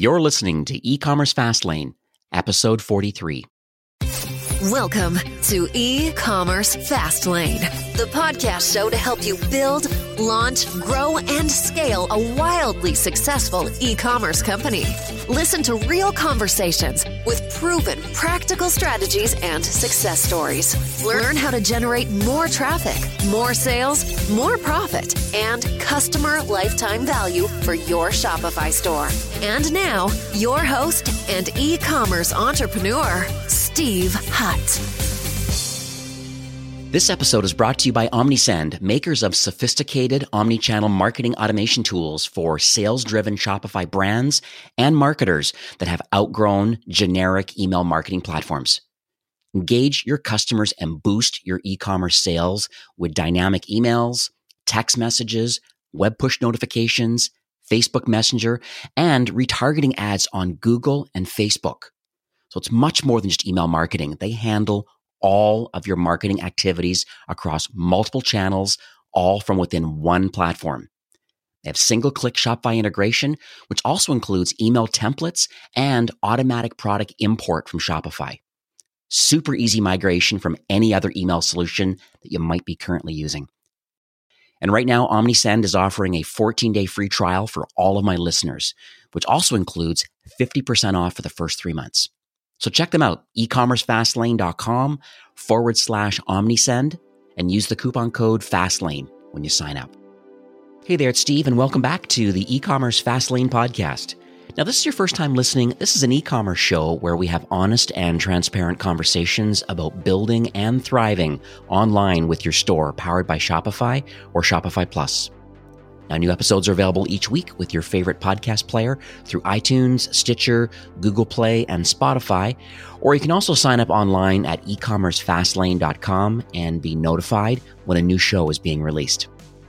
You're listening to E-Commerce Fastlane, episode 43. Welcome to E-Commerce Fastlane, the podcast show to help you build, launch, grow, and scale a wildly successful e-commerce company. Listen to real conversations with proven practical strategies and success stories. Learn how to generate more traffic, more sales, more profit, and customer lifetime value for your Shopify store. And now, your host and e-commerce entrepreneur, Steve Hutt. This episode is brought to you by Omnisend, makers of sophisticated omni-channel marketing automation tools for sales-driven Shopify brands and marketers that have outgrown generic email marketing platforms. Engage your customers and boost your e-commerce sales with dynamic emails, text messages, web push notifications, Facebook Messenger, and retargeting ads on Google and Facebook. So it's much more than just email marketing. They handle all of your marketing activities across multiple channels, all from within one platform. They have single-click Shopify integration, which also includes email templates and automatic product import from Shopify. Super easy migration from any other email solution that you might be currently using. And right now, Omnisend is offering a 14-day free trial for all of my listeners, which also includes 50% off for the first 3 months. So check them out, ecommercefastlane.com/Omnisend, and use the coupon code FASTLANE when you sign up. Hey there, it's Steve, and welcome back to the E-Commerce Fastlane podcast. Now, this is your first time listening. This is an e-commerce show where we have honest and transparent conversations about building and thriving online with your store powered by Shopify or Shopify Plus. Now, new episodes are available each week with your favorite podcast player through iTunes, Stitcher, Google Play, and Spotify. Or you can also sign up online at ecommercefastlane.com and be notified when a new show is being released.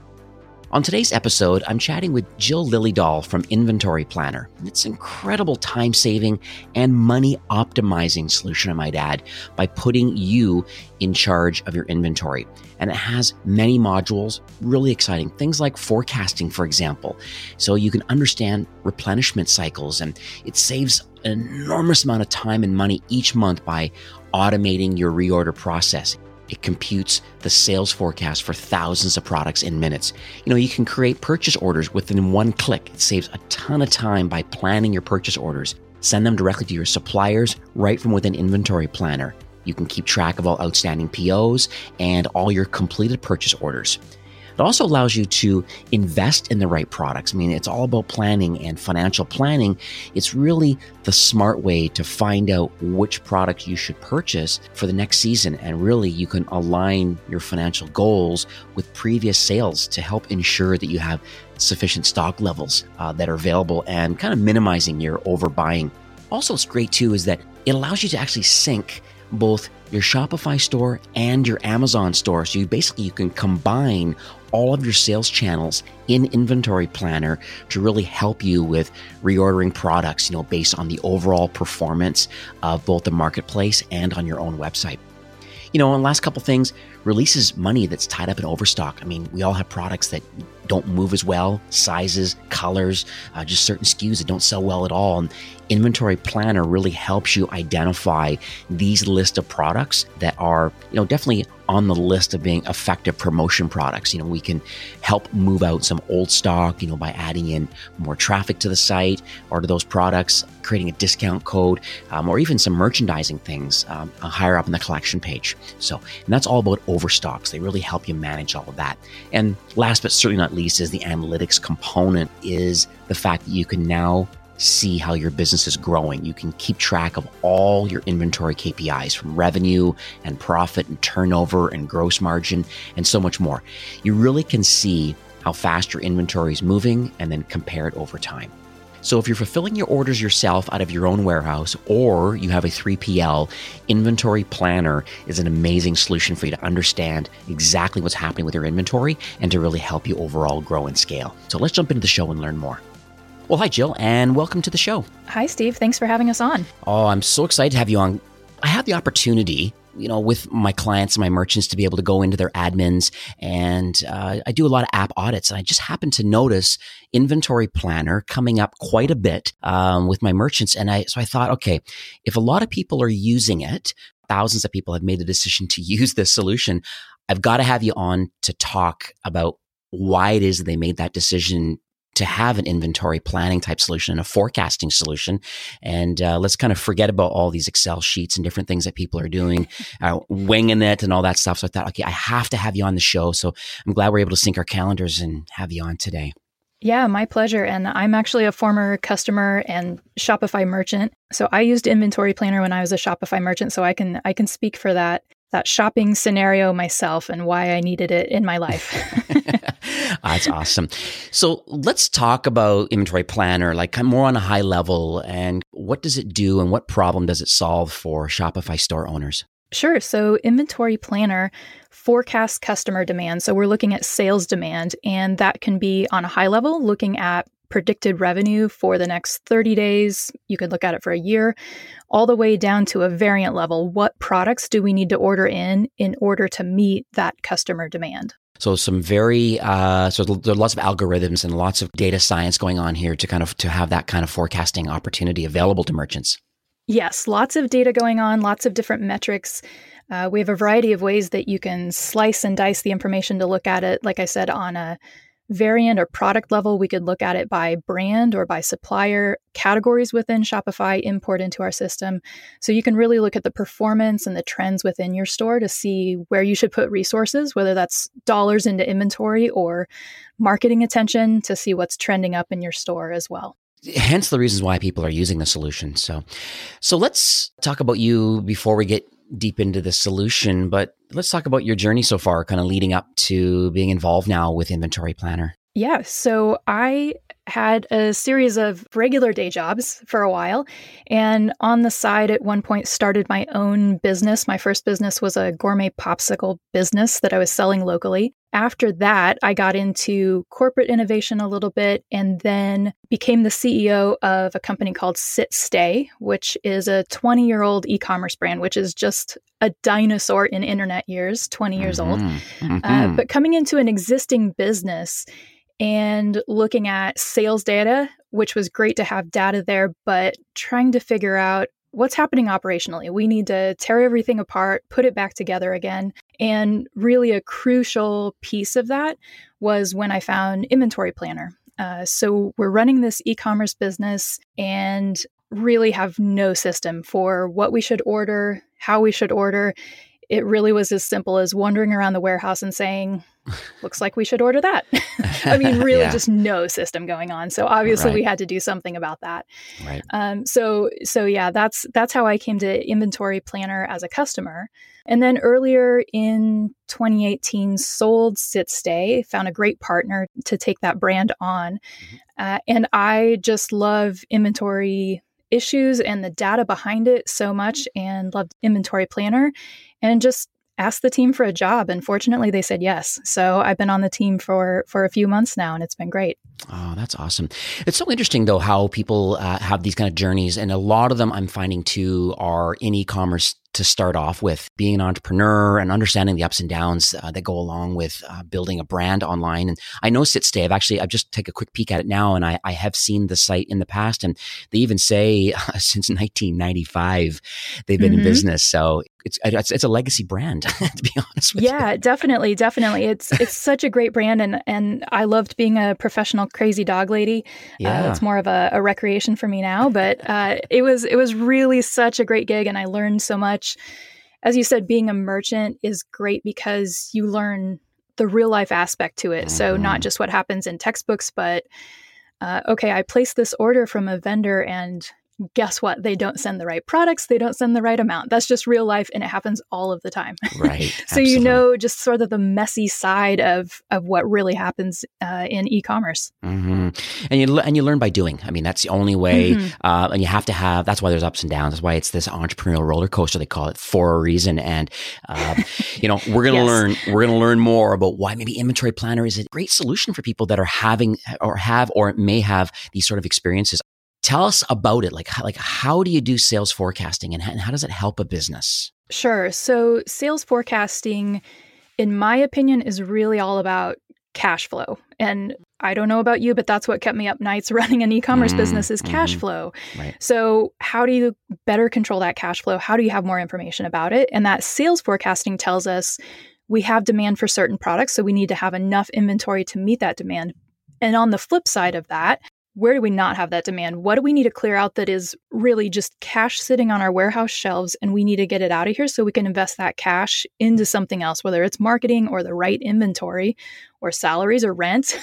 On today's episode, I'm chatting with Jill Liljedahl from Inventory Planner. It's an incredible time-saving and money-optimizing solution, I might add, by putting you in charge of your inventory. And it has many modules, really exciting. Things like forecasting, for example. So you can understand replenishment cycles, and it saves an enormous amount of time and money each month by automating your reorder process. It computes the sales forecast for thousands of products in minutes. You can create purchase orders within one click. It saves a ton of time by planning your purchase orders. Send them directly to your suppliers right from within Inventory Planner. You can keep track of all outstanding POs and all your completed purchase orders. It also allows you to invest in the right products. It's all about planning and financial planning. It's really the smart way to find out which product you should purchase for the next season. And really, you can align your financial goals with previous sales to help ensure that you have sufficient stock levels that are available and kind of minimizing your overbuying. Also, what's great too is that it allows you to actually sync both your Shopify store and your Amazon store. So you can combine all of your sales channels in Inventory Planner to really help you with reordering products, based on the overall performance of both the marketplace and on your own website. And last couple things, releases money that's tied up in overstock. We all have products that don't move as well, sizes, colors, just certain SKUs that don't sell well at all. And Inventory Planner really helps you identify these list of products that are, definitely on the list of being effective promotion products. We can help move out some old stock, by adding in more traffic to the site or to those products, creating a discount code, or even some merchandising things higher up in the collection page. And that's all about overstocks. They really help you manage all of that. And last but certainly not least is the analytics component, is the fact that you can now see how your business is growing. You can keep track of all your inventory KPIs, from revenue and profit and turnover and gross margin and so much more. You really can see how fast your inventory is moving and then compare it over time. So if you're fulfilling your orders yourself out of your own warehouse, or you have a 3PL, Inventory Planner is an amazing solution for you to understand exactly what's happening with your inventory and to really help you overall grow and scale. So let's jump into the show and learn more. Well, hi, Jill, and welcome to the show. Hi, Steve. Thanks for having us on. Oh, I'm so excited to have you on. I had the opportunity with my clients and my merchants to be able to go into their admins. And I do a lot of app audits. And I just happened to notice Inventory Planner coming up quite a bit with my merchants. And so I thought, okay, if a lot of people are using it, thousands of people have made the decision to use this solution, I've got to have you on to talk about why it is they made that decision to have an inventory planning type solution and a forecasting solution. And let's kind of forget about all these Excel sheets and different things that people are doing, winging it and all that stuff. So I thought, okay, I have to have you on the show. So I'm glad we're able to sync our calendars and have you on today. Yeah, my pleasure. And I'm actually a former customer and Shopify merchant. So I used Inventory Planner when I was a Shopify merchant. So I can speak for that shopping scenario myself and why I needed it in my life. That's awesome. So let's talk about Inventory Planner, like more on a high level, and what does it do and what problem does it solve for Shopify store owners? Sure. So Inventory Planner forecasts customer demand. So we're looking at sales demand, and that can be on a high level, looking at predicted revenue for the next 30 days. You could look at it for a year, all the way down to a variant level. What products do we need to order in order to meet that customer demand? So some very, so there are lots of algorithms and lots of data science going on here to have that kind of forecasting opportunity available to merchants. Yes, lots of data going on, lots of different metrics. We have a variety of ways that you can slice and dice the information to look at it. Like I said, on a variant or product level, we could look at it by brand or by supplier, categories within Shopify, import into our system. So you can really look at the performance and the trends within your store to see where you should put resources, whether that's dollars into inventory or marketing attention to see what's trending up in your store as well. Hence the reasons why people are using the solution. So let's talk about you before we get deep into the solution, but let's talk about your journey so far, kind of leading up to being involved now with Inventory Planner. Yeah, so I had a series of regular day jobs for a while, and on the side at one point started my own business. My first business was a gourmet popsicle business that I was selling locally. After that, I got into corporate innovation a little bit and then became the CEO of a company called Sit Stay, which is a 20-year-old e-commerce brand, which is just a dinosaur in internet years, 20 years old. But coming into an existing business and looking at sales data, which was great to have data there, but trying to figure out what's happening operationally. We need to tear everything apart, put it back together again. And really a crucial piece of that was when I found Inventory Planner. So we're running this e-commerce business and really have no system for what we should order, how we should order. It really was as simple as wandering around the warehouse and saying, looks like we should order that. I mean, really just no system going on. So obviously we had to do something about that. Right. So yeah, that's how I came to Inventory Planner as a customer. And then earlier in 2018, sold Sit Stay, found a great partner to take that brand on. And I just love inventory issues and the data behind it so much and loved Inventory Planner and just asked the team for a job. And fortunately, they said yes. So I've been on the team for a few months now, and it's been great. Oh, that's awesome. It's so interesting, though, how people have these kind of journeys. And a lot of them I'm finding, too, are in e-commerce to start off with, being an entrepreneur and understanding the ups and downs that go along with building a brand online. And I know Sit Stay, I've just take a quick peek at it now, and I have seen the site in the past. And they even say since 1995, they've been in business. So it's a legacy brand, to be honest with you. Yeah, definitely. It's such a great brand. And I loved being a professional crazy dog lady. It's more of a recreation for me now, but it was really such a great gig, and I learned so much. As you said, being a merchant is great because you learn the real life aspect to it. So not just what happens in textbooks, but okay, I placed this order from a vendor and guess what? They don't send the right products. They don't send the right amount. That's just real life, and it happens all of the time. Right. So you know just sort of the messy side of what really happens in e-commerce. And you learn by doing. I mean, that's the only way. And you have to have. That's why there's ups and downs. That's why it's this entrepreneurial roller coaster, they call it, for a reason. And we're gonna learn. We're gonna learn more about why maybe Inventory Planner is a great solution for people that are having or may have these sort of experiences. Tell us about it. Like how do you do sales forecasting and how does it help a business? Sure. So sales forecasting, in my opinion, is really all about cash flow. And I don't know about you, but that's what kept me up nights running an e-commerce business is cash flow. Right. So how do you better control that cash flow? How do you have more information about it? And that sales forecasting tells us we have demand for certain products, so we need to have enough inventory to meet that demand. And on the flip side of that, where do we not have that demand? What do we need to clear out that is really just cash sitting on our warehouse shelves, and we need to get it out of here so we can invest that cash into something else, whether it's marketing or the right inventory or salaries or rent,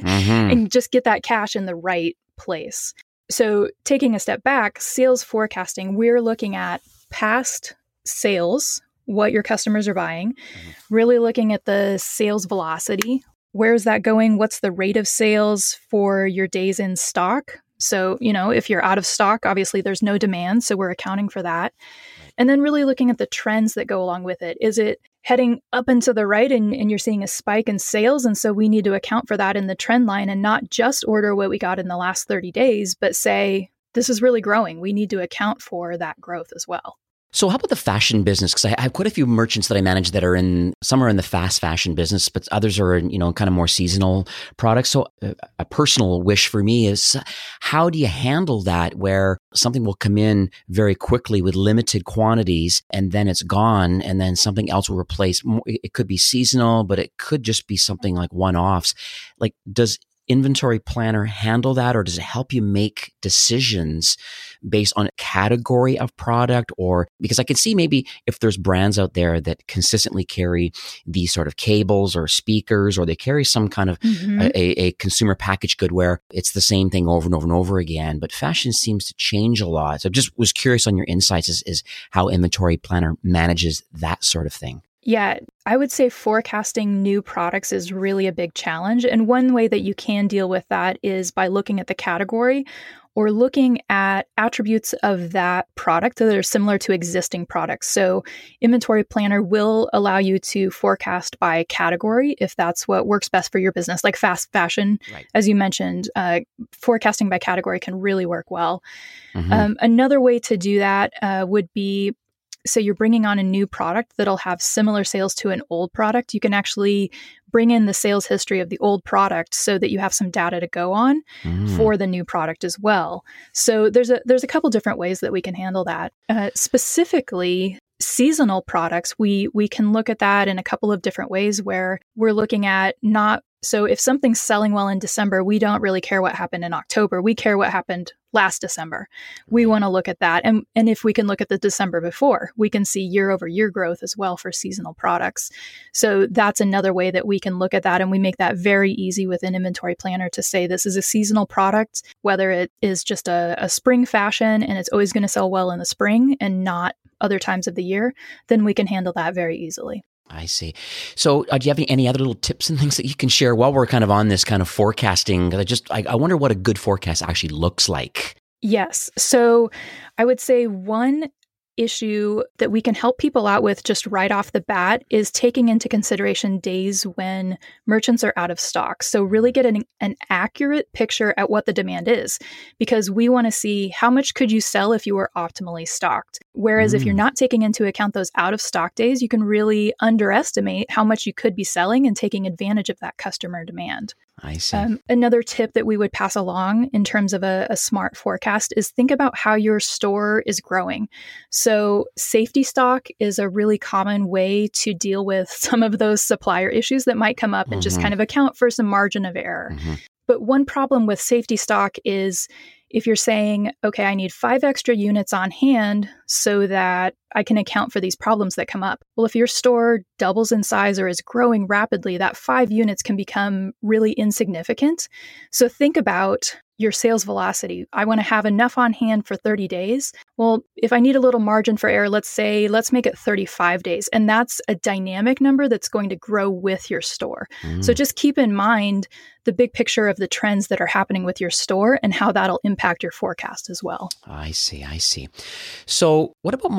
and just get that cash in the right place. So taking a step back, sales forecasting, we're looking at past sales, what your customers are buying, really looking at the sales velocity. Where's that going? What's the rate of sales for your days in stock? So, if you're out of stock, obviously there's no demand. So we're accounting for that. And then really looking at the trends that go along with it. Is it heading up and to the right and you're seeing a spike in sales? And so we need to account for that in the trend line and not just order what we got in the last 30 days, but say, this is really growing. We need to account for that growth as well. So how about the fashion business? Because I have quite a few merchants that I manage that some are in the fast fashion business, but others are in, kind of more seasonal products. So a personal wish for me is, how do you handle that where something will come in very quickly with limited quantities and then it's gone and then something else will replace? It could be seasonal, but it could just be something like one-offs. Like, does Inventory Planner handle that, or does it help you make decisions based on a category of product? Or because I could see maybe if there's brands out there that consistently carry these sort of cables or speakers, or they carry some kind of a consumer packaged good where it's the same thing over and over and over again, but fashion seems to change a lot. So I just was curious on your insights is how Inventory Planner manages that sort of thing. Yeah, I would say forecasting new products is really a big challenge. And one way that you can deal with that is by looking at the category or looking at attributes of that product that are similar to existing products. So Inventory Planner will allow you to forecast by category if that's what works best for your business, like fast fashion. Right. As you mentioned, forecasting by category can really work well. Another way to do that would be, so you're bringing on a new product that'll have similar sales to an old product. You can actually bring in the sales history of the old product so that you have some data to go on for the new product as well. So there's a couple different ways that we can handle that. Specifically, seasonal products, we can look at that in a couple of different ways where we're looking at so if something's selling well in December, we don't really care what happened in October. We care what happened last December. We want to look at that. And if we can look at the December before, we can see year over year growth as well for seasonal products. So that's another way that we can look at that. And we make that very easy with an Inventory Planner to say this is a seasonal product, whether it is just a spring fashion and it's always going to sell well in the spring and not other times of the year, then we can handle that very easily. I see. So do you have any other little tips and things that you can share while we're kind of on this kind of forecasting? I wonder what a good forecast actually looks like. Yes. So I would say one issue that we can help people out with just right off the bat is taking into consideration days when merchants are out of stock. So really get an accurate picture at what the demand is, because we want to see how much could you sell if you were optimally stocked. Whereas if you're not taking into account those out of stock days, you can really underestimate how much you could be selling and taking advantage of that customer demand. I see. Another tip that we would pass along in terms of a smart forecast is think about how your store is growing. So safety stock is a really common way to deal with some of those supplier issues that might come up and just kind of account for some margin of error. But one problem with safety stock is if you're saying, okay, I need 5 extra units on hand so that I can account for these problems that come up. Well, if your store doubles in size or is growing rapidly, that 5 units can become really insignificant. So think about your sales velocity. I want to have enough on hand for 30 days. Well, if I need a little margin for error, let's make it 35 days. And that's a dynamic number that's going to grow with your store. So just keep in mind the big picture of the trends that are happening with your store and how that'll impact your forecast as well. I see. So what about multiple sales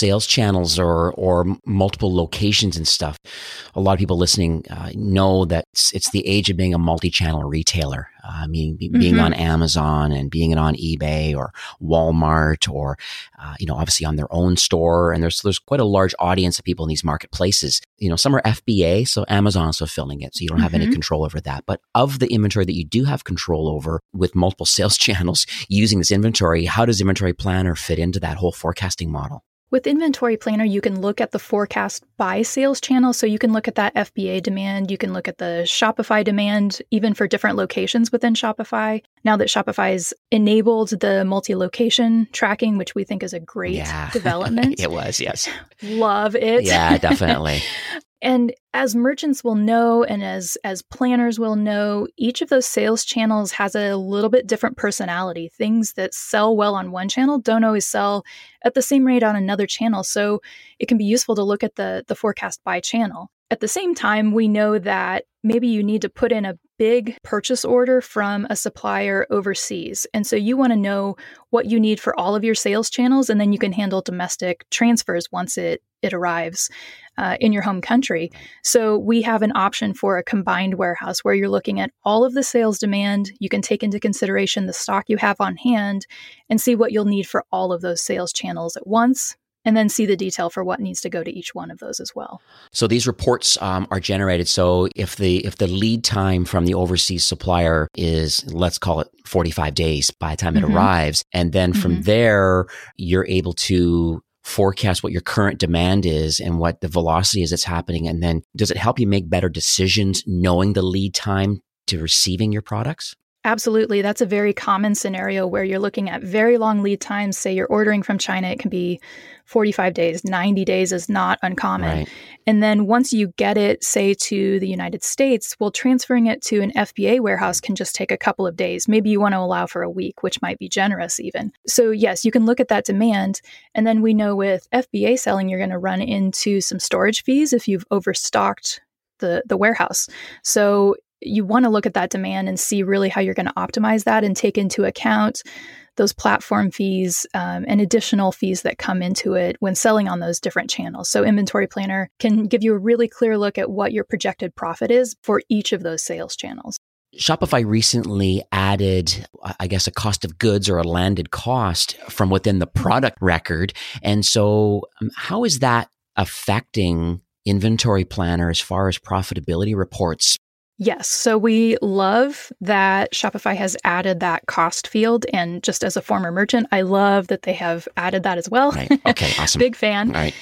sales channels or multiple locations and stuff. A lot of people listening know that it's the age of being a multi-channel retailer. Being on Amazon and being on eBay or Walmart or, obviously on their own store. And there's quite a large audience of people in these marketplaces. Some are FBA, so Amazon's fulfilling it. So you don't have any control over that. But of the inventory that you do have control over with multiple sales channels using this inventory, how does Inventory Planner fit into that whole forecasting model? With Inventory Planner, you can look at the forecast by sales channel. So you can look at that FBA demand. You can look at the Shopify demand, even for different locations within Shopify. Now that Shopify's enabled the multi-location tracking, which we think is a great development. It was, yes. Love it. Yeah, definitely. And as merchants will know, and as planners will know, each of those sales channels has a little bit different personality. Things that sell well on one channel don't always sell at the same rate on another channel. So it can be useful to look at the forecast by channel. At the same time, we know that maybe you need to put in a big purchase order from a supplier overseas. And so you want to know what you need for all of your sales channels, and then you can handle domestic transfers once it arrives in your home country. So we have an option for a combined warehouse where you're looking at all of the sales demand. You can take into consideration the stock you have on hand and see what you'll need for all of those sales channels at once, and then see the detail for what needs to go to each one of those as well. So these reports are generated. So if the lead time from the overseas supplier is, let's call it 45 days by the time it arrives, and then from there, you're able to forecast what your current demand is and what the velocity is that's happening. And then does it help you make better decisions knowing the lead time to receiving your products? Absolutely. That's a very common scenario where you're looking at very long lead times. Say you're ordering from China, it can be 45 days, 90 days is not uncommon. Right. And then once you get it, say to the United States, well, transferring it to an FBA warehouse can just take a couple of days. Maybe you want to allow for a week, which might be generous even. So yes, you can look at that demand. And then we know with FBA selling, you're going to run into some storage fees if you've overstocked the warehouse. So you want to look at that demand and see really how you're going to optimize that and take into account those platform fees and additional fees that come into it when selling on those different channels. So Inventory Planner can give you a really clear look at what your projected profit is for each of those sales channels. Shopify recently added, I guess, a cost of goods or a landed cost from within the product record. And so how is that affecting Inventory Planner as far as profitability reports? Yes. So we love that Shopify has added that cost field. And just as a former merchant, I love that they have added that as well. Right. Okay, awesome. Big fan. Right.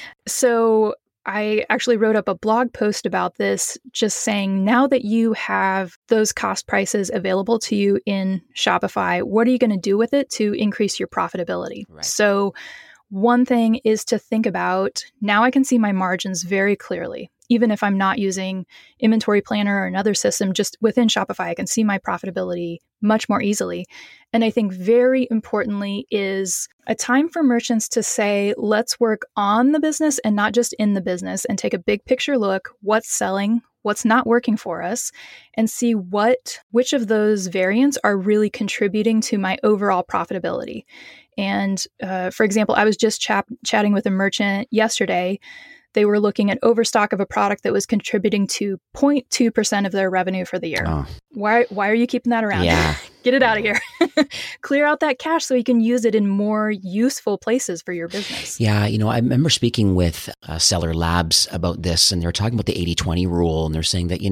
So I actually wrote up a blog post about this, just saying now that you have those cost prices available to you in Shopify, what are you going to do with it to increase your profitability? Right. So one thing is to think about, now I can see my margins very clearly. Even if I'm not using Inventory Planner or another system, just within Shopify, I can see my profitability much more easily. And I think very importantly is a time for merchants to say, let's work on the business and not just in the business, and take a big picture look, what's selling, what's not working for us, and see which of those variants are really contributing to my overall profitability. And for example, I was just chatting with a merchant yesterday. They were looking at overstock of a product that was contributing to 0.2% of their revenue for the year. Oh. Why are you keeping that around? Yeah. Get it out of here. Clear out that cash so you can use it in more useful places for your business. Yeah. I remember speaking with Seller Labs about this, and they're talking about the 80-20 rule. And they're saying that,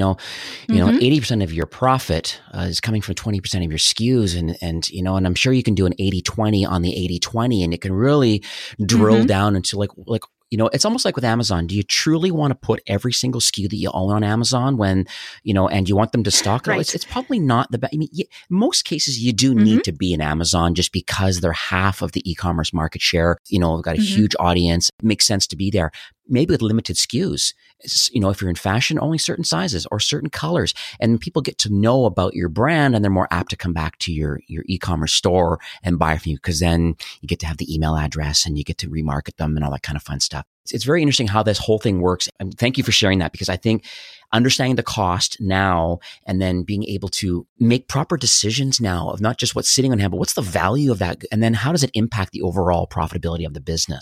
80% of your profit is coming from 20% of your SKUs. And I'm sure you can do an 80-20 on the 80-20, and it can really drill down into like, it's almost like with Amazon. Do you truly want to put every single SKU that you own on Amazon when, and you want them to stock? Right. It's probably not the best. Most cases you do need to be in Amazon just because they're half of the e-commerce market share. They've got a huge audience. It makes sense to be there. Maybe with limited SKUs, if you're in fashion, only certain sizes or certain colors, and people get to know about your brand, and they're more apt to come back to your e-commerce store and buy from you, because then you get to have the email address and you get to remarket them and all that kind of fun stuff. It's very interesting how this whole thing works. And thank you for sharing that, because I think understanding the cost now and then being able to make proper decisions now of not just what's sitting on hand, but what's the value of that? And then how does it impact the overall profitability of the business?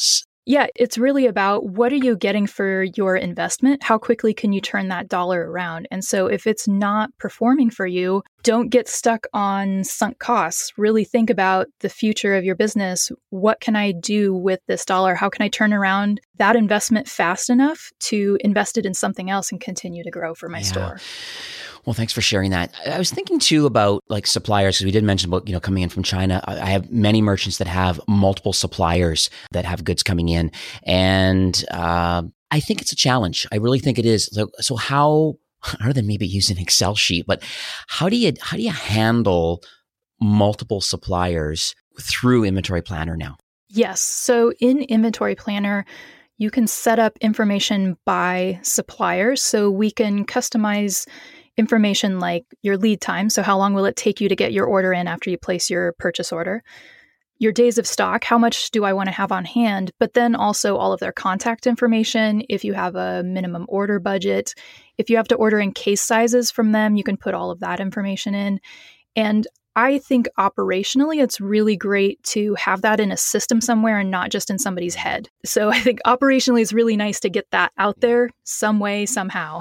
Yeah, it's really about what are you getting for your investment? How quickly can you turn that dollar around? And so if it's not performing for you, don't get stuck on sunk costs. Really think about the future of your business. What can I do with this dollar? How can I turn around that investment fast enough to invest it in something else and continue to grow for my store? Well, thanks for sharing that. I was thinking too about like suppliers, because we did mention about, coming in from China. I have many merchants that have multiple suppliers that have goods coming in. And I think it's a challenge. I really think it is. So how, other than maybe use an Excel sheet, but how do you handle multiple suppliers through Inventory Planner now? Yes. So in Inventory Planner, you can set up information by suppliers. So we can customize information like your lead time. So how long will it take you to get your order in after you place your purchase order? Your days of stock, how much do I want to have on hand? But then also all of their contact information. If you have a minimum order budget, if you have to order in case sizes from them, you can put all of that information in. And I think operationally, it's really great to have that in a system somewhere and not just in somebody's head. So I think operationally, it's really nice to get that out there some way, somehow.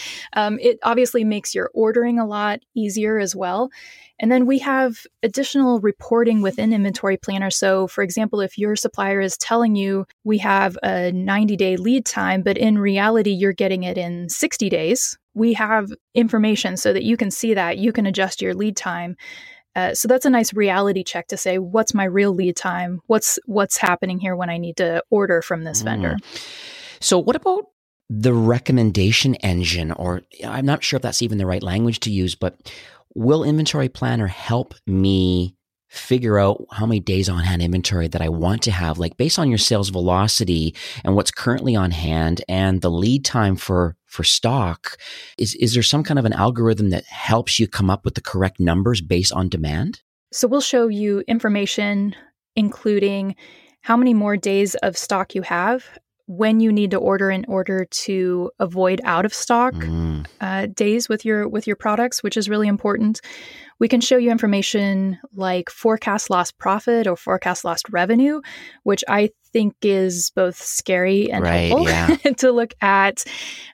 It obviously makes your ordering a lot easier as well. And then we have additional reporting within Inventory Planner. So for example, if your supplier is telling you we have a 90-day lead time, but in reality, you're getting it in 60 days, we have information so that you can see that. You can adjust your lead time. So that's a nice reality check to say, what's my real lead time? What's happening here when I need to order from this vendor? So what about the recommendation engine? Or I'm not sure if that's even the right language to use, but will Inventory Planner help me figure out how many days on hand inventory that I want to have, like based on your sales velocity and what's currently on hand and the lead time for stock? Is there some kind of an algorithm that helps you come up with the correct numbers based on demand? So we'll show you information, including how many more days of stock you have, when you need to order in order to avoid out of stock days with your products, which is really important. We can show you information like forecast lost profit or forecast lost revenue, which I think is both scary and helpful to look at.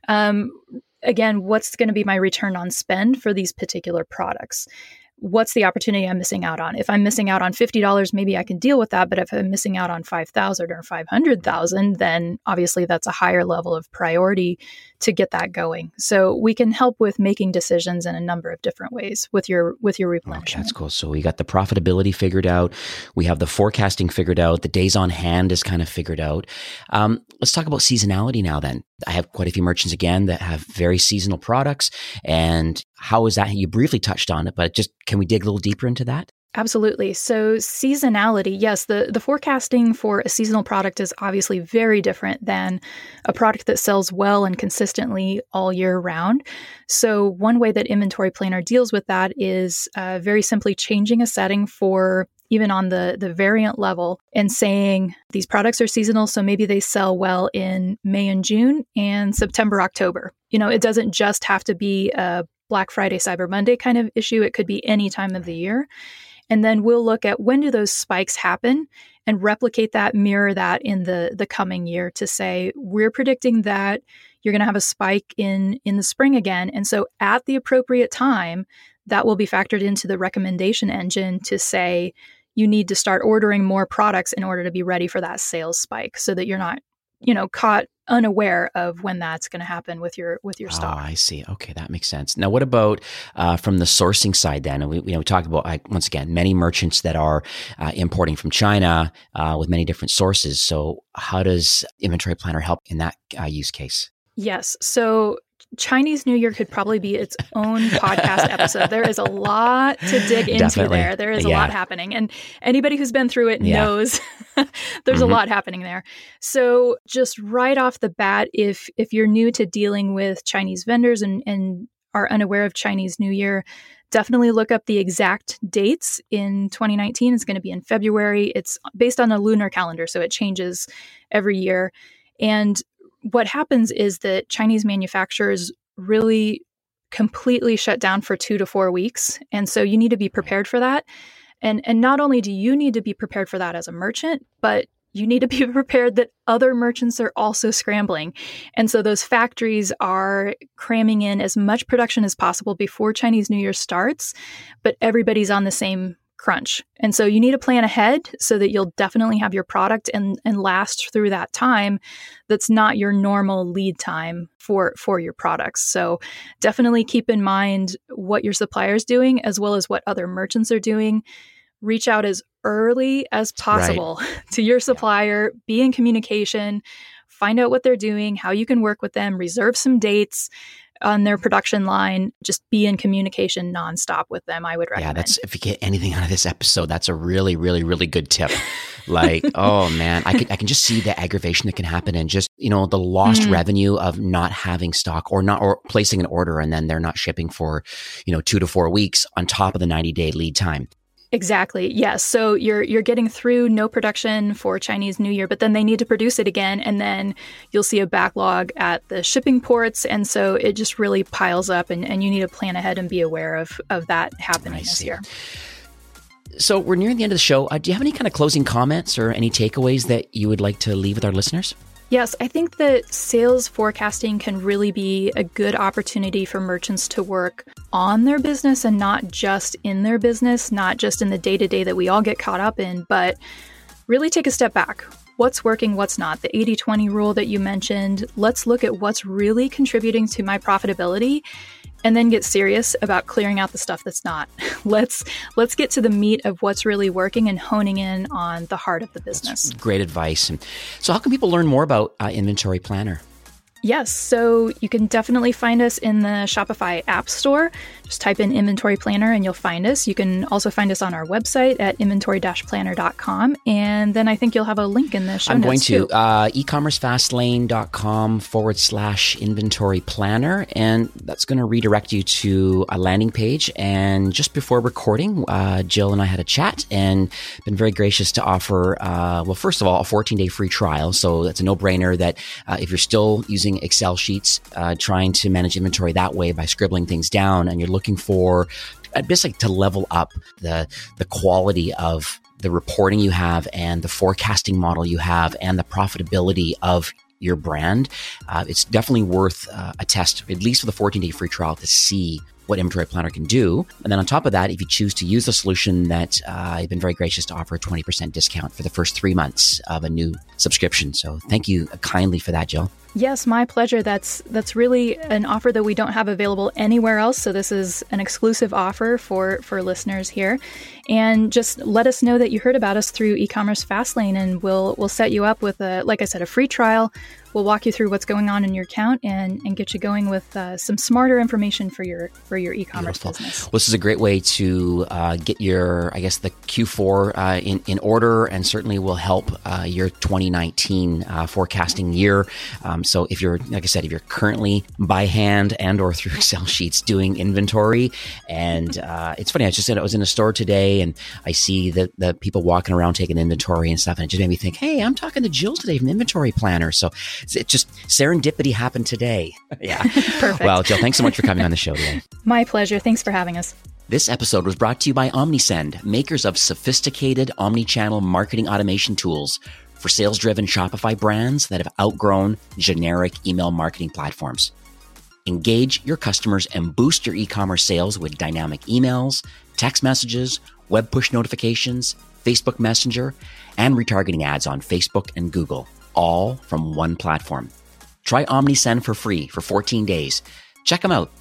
Again, what's going to be my return on spend for these particular products? What's the opportunity I'm missing out on? If I'm missing out on $50, maybe I can deal with that. But if I'm missing out on $5,000 or $500,000, then obviously that's a higher level of priority to get that going. So we can help with making decisions in a number of different ways with your replenishment. Okay, that's cool. So we got the profitability figured out. We have the forecasting figured out. The days on hand is kind of figured out. Let's talk about seasonality now then. I have quite a few merchants again that have very seasonal products. And how is that? You briefly touched on it, but just can we dig a little deeper into that? Absolutely. So seasonality, yes, the forecasting for a seasonal product is obviously very different than a product that sells well and consistently all year round. So one way that Inventory Planner deals with that is very simply changing a setting for even on the variant level and saying these products are seasonal, so maybe they sell well in May and June and September, October. It doesn't just have to be a Black Friday, Cyber Monday kind of issue. It could be any time of the year. And then we'll look at when do those spikes happen and replicate that, mirror that in the coming year to say, we're predicting that you're going to have a spike in the spring again. And so at the appropriate time, that will be factored into the recommendation engine to say, you need to start ordering more products in order to be ready for that sales spike so that you're not, caught unaware of when that's going to happen with your stock. Oh, I see. Okay, that makes sense. Now, what about from the sourcing side then? And we talked about, once again, many merchants that are importing from China with many different sources. So how does Inventory Planner help in that use case? Yes. So Chinese New Year could probably be its own podcast episode. There is a lot to dig into. Definitely. there. There is a lot happening. And anybody who's been through it knows there's a lot happening there. So just right off the bat, if you're new to dealing with Chinese vendors and are unaware of Chinese New Year, definitely look up the exact dates in 2019. It's going to be in February. It's based on a lunar calendar, so it changes every year. And what happens is that Chinese manufacturers really completely shut down for 2 to 4 weeks. And so you need to be prepared for that. And not only do you need to be prepared for that as a merchant, but you need to be prepared that other merchants are also scrambling. And so those factories are cramming in as much production as possible before Chinese New Year starts, but everybody's on the same crunch. And so you need to plan ahead so that you'll definitely have your product and last through that time. That's not your normal lead time for your products. So definitely keep in mind what your supplier is doing as well as what other merchants are doing. Reach out as early as possible to your supplier, be in communication, find out what they're doing, how you can work with them, reserve some dates on their production line. Just be in communication nonstop with them, I would recommend. Yeah, if you get anything out of this episode, that's a really, really, really good tip. Like, oh man, I can just see the aggravation that can happen and just, the lost revenue of not having stock or placing an order and then they're not shipping for, 2 to 4 weeks on top of the 90-day lead time. Exactly. Yes. So you're getting through no production for Chinese New Year, but then they need to produce it again. And then you'll see a backlog at the shipping ports. And so it just really piles up and you need to plan ahead and be aware of that happening this year. So we're nearing the end of the show. Do you have any kind of closing comments or any takeaways that you would like to leave with our listeners? Yes, I think that sales forecasting can really be a good opportunity for merchants to work on their business and not just in their business, not just in the day-to-day that we all get caught up in, but really take a step back. What's working, what's not? The 80-20 rule that you mentioned, let's look at what's really contributing to my profitability and then get serious about clearing out the stuff that's not. Let's get to the meat of what's really working and honing in on the heart of the business. That's great advice. And so how can people learn more about Inventory Planner? Yes, so you can definitely find us in the Shopify App Store. Just type in Inventory Planner and you'll find us. You can also find us on our website at inventory-planner.com. And then I think you'll have a link in the show notes too. I'm going to ecommercefastlane.com/inventory planner. And that's going to redirect you to a landing page. And just before recording, Jill and I had a chat and been very gracious to offer, first of all, a 14-day free trial. So that's a no-brainer that if you're still using Excel sheets, trying to manage inventory that way by scribbling things down, and you're looking for basically to level up the quality of the reporting you have and the forecasting model you have and the profitability of your brand, it's definitely worth a test, at least for the 14-day free trial, to see what Inventory Planner can do. And then on top of that, if you choose to use the solution that I've been very gracious to offer a 20% discount for the first 3 months of a new subscription. So thank you kindly for that, Jill. Yes, my pleasure. That's really an offer that we don't have available anywhere else. So this is an exclusive offer for listeners here. And just let us know that you heard about us through e-commerce Fastlane, and we'll set you up with like I said, a free trial. We'll walk you through what's going on in your account and get you going with some smarter information for your e-commerce business. Well, this is a great way to get your, I guess, the Q4 in order, and certainly will help your 2019 forecasting year. So if you're, like I said, if you're currently by hand and or through Excel sheets doing inventory, and it's funny, I was in a store today and I see the people walking around taking inventory and stuff, and it just made me think, hey, I'm talking to Jill today from Inventory Planner. So it just serendipity happened today. Yeah. Perfect. Well, Jill, thanks so much for coming on the show today. My pleasure. Thanks for having us. This episode was brought to you by Omnisend, makers of sophisticated omni-channel marketing automation tools for sales-driven Shopify brands that have outgrown generic email marketing platforms. Engage your customers and boost your e-commerce sales with dynamic emails, text messages, web push notifications, Facebook Messenger, and retargeting ads on Facebook and Google, all from one platform. Try Omnisend for free for 14 days. Check them out,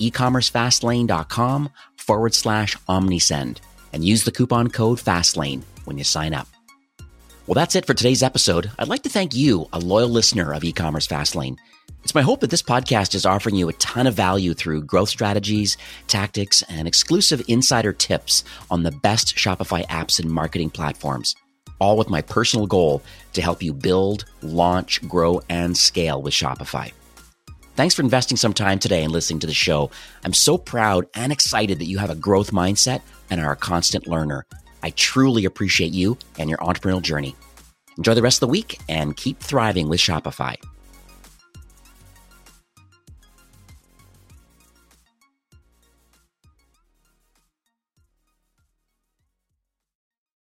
ecommercefastlane.com/Omnisend, and use the coupon code FASTLANE when you sign up. Well, that's it for today's episode. I'd like to thank you, a loyal listener of e-commerce Fastlane. It's my hope that this podcast is offering you a ton of value through growth strategies, tactics, and exclusive insider tips on the best Shopify apps and marketing platforms, all with my personal goal to help you build, launch, grow, and scale with Shopify. Thanks for investing some time today and listening to the show. I'm so proud and excited that you have a growth mindset and are a constant learner. I truly appreciate you and your entrepreneurial journey. Enjoy the rest of the week and keep thriving with Shopify.